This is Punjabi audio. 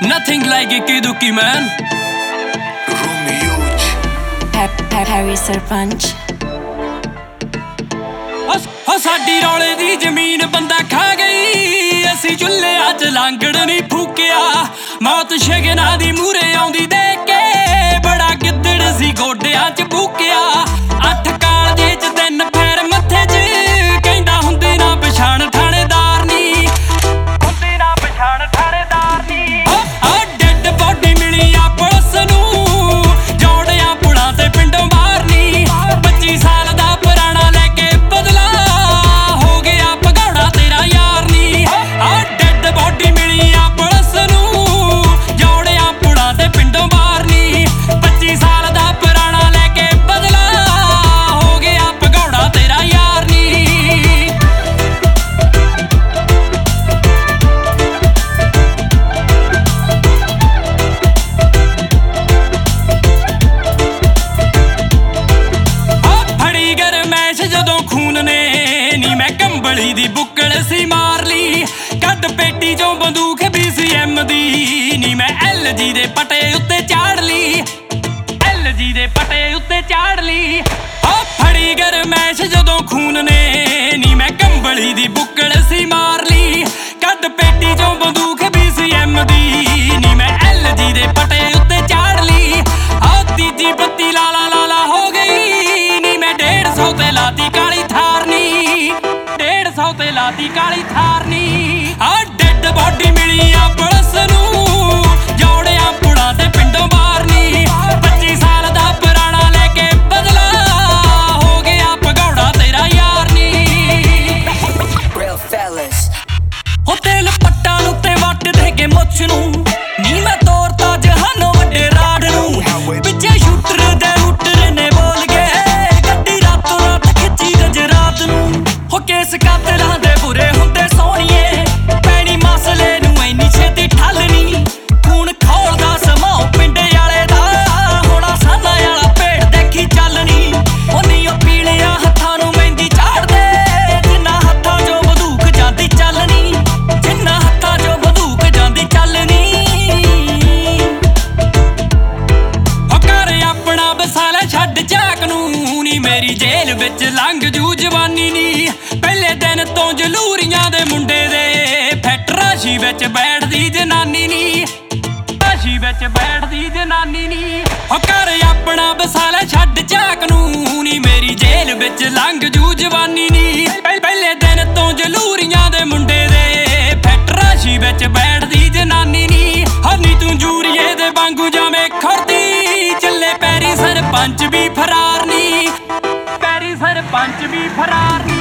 Nothing like Ikki Dukki, man. Harry Sarpanch. ਸਾਡੀ ਰੌਲੇ ਦੀ ਜ਼ਮੀਨ ਬੰਦਾ ਖਾ ਗਈ, ਅਸੀਂ ਚੁੱਲ੍ਹਿਆਂ 'ਚ ਲਾਂਗੜ ਨਹੀਂ ਫੂਕਿਆ। ਮੌਤ ਸ਼ਗਨਾਂ ਦੀ ਮੂਹਰੇ ਆਉਂਦੀ ਦੇਖ ਕੇ ਬੜਾ ਗਿੱਦੜ ਸੀ ਗੋਡਿਆਂ 'ਚ ਭੂਕਿਆ। 8 ਕਾਲਜੇ 'ਚ 3 ਫੇਰ ਮੱਥੇ 'ਚ ਕਹਿੰਦਾ ਹੁੰਦੀ ਨਾ ਪਛਾਣ ਥਾਣੇਦਾਰ ਨੀ, ਹੁੰਦੀ ਨਾ ਪਛਾਣ ਥਾਣੇਦਾਰ ਨੀ। ਡੈਡ ਬੋਡੀ ਮਿਲੀ ਆ ਪੁਲਿਸ ਨੂੰ, ਜੋੜਿਆਂ ਪੁਲਾਂ ਤੇ ਪਿੰਡੋਂ ਬਾਹਰ ਨੀ। 25 ਸਾਲ ਦਾ ਪੁਰਾਣਾ ਲੈ ਕੇ ਬਦਲਾ, ਹੋ ਗਿਆ ਭਗੌੜਾ ਤੇਰਾ ਯਾਰ ਨੀ। ਡੈਡ ਬੋਡੀ ਮਿਲੀ ਆ ਪੁਲਿਸ ਨੂੰ, ਜੋੜਿਆਂ ਪੁਲਾਂ ਤੇ ਪਿੰਡੋਂ ਬਾਹਰ ਨੀ। 25 ਸਾਲ ਦਾ ਪੁਰਾਣਾ ਲੈ ਕੇ ਬਦਲਾ, ਹੋ ਗਿਆ ਭਗੌੜਾ ਤੇਰਾ ਯਾਰ ਨੀ। ਫੜੀ ਗਰਮੈਸ਼ ਜਦੋਂ ਖੂਨ ਨੇ ਨੀ, ਮੈਂ ਕੰਬਲੀ ਦੀ ਬੁੱਕਲ ਸੀ ਮਾਰ ਲਈ। ਕੱਢ ਪੇਟੀ ਚੋਂ ਬੰਦੂਕ BCM ਦੀ ਨੀ, ਮੈਂ LG ਦੇ ਪਟੇ ਉੱਤੇ ਚਾੜ ਲਈ, LG ਦੇ ਪਟੇ ਉੱਤੇ ਚਾੜ ਲਈ। ਫੜੀ ਗਰਮੈਸ਼ ਜਦੋਂ ਖੂਨ ਨੇ ਨੀ, ਮੈਂ ਕੰਬਲੀ ਦੀ ਬੁੱਕਲ ਸੀ ਮਾਰ ਲਈ। ਕੱਢ ਪੇਟੀ ਚੋਂ ਬੰਦੂਕ BCM ਦੀ ਨੀ, ਮੈਂ LG ਦੇ ਪਟੇ ਉੱਤੇ ਚਾੜ ਲਈ। ਤੀਜੀ ਬੱਤੀ ਲਾਲਾ ਲਾਲਾ ਹੋ ਗਈ ਨੀ, ਮੈਂ 150 ਤੇ ਲਾਤੀ ਕਾਲੀ ਥਾਰ ਨੀ, 150 ਤੇ ਲਾਤੀ ਕਾਲੀ ਥਾਰ ਨੀ। ਡੈਡ ਬੋਡੀ ਮਿਲੀ ਆ ਪੁਲਿਸ ਨੂੰ, ਜੋੜਿਆਂ ਪੁਲਾਂ ਤੇ ਪਿੰਡੋਂ ਬਾਹਰ ਨੀ। 25 ਸਾਲ ਦਾ ਪੁਰਾਣਾ ਲੈ ਕੇ ਬਦਲਾ, ਹੋ ਗਿਆ ਭਗੌੜਾ ਤੇਰਾ ਯਾਰ ਨੀ। ਹੋ ਤੇਲ ਪੱਟਾਂ ਉੱਤੇ ਵੱਟ ਦੇ ਕੇ ਮੁੱਛ ਨੂੰ ਨੀ, ਮੈਂ ਤੋਰਤਾ ਜਹਾਨੋਂ ਵੱਡੇ ਰਾੜ ਨੂੰ। ਪਿੱਛੇ ਸ਼ੂਟਰ ਦੇ ਰੂਟਰ ਨੇ ਬੋਲ ਗਏ, ਗੱਡੀ ਰਾਤੋਂ ਰਾਤ ਖਿੱਚੀ ਗਜਰਾਤ ਨੂੰ। ਹੋ ਕੇਸ ਕਾਤਲਾਂ ਦੇ ਬੁਰੇ ਹੁੰਦੇ ਸੋਹਣੀਏ, ਪੈਣੀ ਮਸਲੇ ਨੂੰ ਇੰਨੀ ਛੇਤੀ ਠੱਲ ਨੀ। ਖੂਨ ਖੋਲਦਾ ਸਮਾਂ ਪਿੰਡੇ ਵਾਲੇ ਦਾ, ਹੋਣਾ ਸਾਨਾ ਵਾਲਾ ਭੇਡ ਦੇਖੀ ਚੱਲਣੀ। ਉਹਨੀ ਉਹ ਪੀਲਿਆਂ ਹੱਥਾਂ ਨੂੰ ਮਹਿੰਦੀ ਚਾੜਦੇ, ਜਿੰਨਾ ਹੱਥਾਂ 'ਚੋਂ ਬੰਦੂਕ ਜਾਂਦੀ ਚੱਲਣੀ, ਜਿੰਨਾ ਹੱਥਾਂ 'ਚੋਂ ਬੰਦੂਕ ਜਾਂਦੀ ਚੱਲਣੀ। ਹੋ ਘਰ ਆਪਣਾ ਵਸਾ ਲੈ ਛੱਡ ਝਾਕ ਨੂੰ ਨੀ, ਮੇਰੀ ਜੇਲ੍ਹ ਵਿੱਚ ਲੰਘ ਜੂ ਜਵਾਨੀ ਨੀ। ਪਹਿਲੇ ਦਿਨ ਤੋਂ ਜਲੂਰੀਆਂ ਦੇ ਮੁੰਡੇ ਦੇ ਫੈਟਰਾਸ਼ੀ ਵਿੱਚ ਬੈਠਦੀ ਜਨਾਨੀ ਨੀ, ਰਾਸ਼ੀ ਵਿੱਚ ਬੈਠਦੀ ਜਨਾਨੀ ਨੀ। ਹੋ ਘਰ ਆਪਣਾ ਵਸਾ ਲੈ ਛੱਡ ਝਾਕ ਨੂੰ ਨੀ, ਮੇਰੀ ਜੇਲ੍ਹ ਵਿੱਚ ਲੰਘ ਜੂ ਜਵਾਨੀ ਨੀ। ਪਹਿਲੇ ਦਿਨ ਤੋਂ ਜਲੂਰੀਆਂ ਦੇ ਮੁੰਡੇ ਦੇ ਫੈਟਰਾਸ਼ੀ ਵਿੱਚ ਬੈਠਦੀ ਜਨਾਨੀ ਨੀ। ਨੀ ਤੂੰ ਜੂਰੀਏ ਦੇ ਵਾਂਗੂ ਜਾਵੇਂ ਖੜਦੀ, ਚੱਲੇ ਪੈਰੀ ਸਰਪੰਚ ਵੀ ਫਰਾਰ ਨੀ, ਪੈਰੀ ਸਰਪੰਚ ਵੀ ਫਰਾਰ ਨੀ।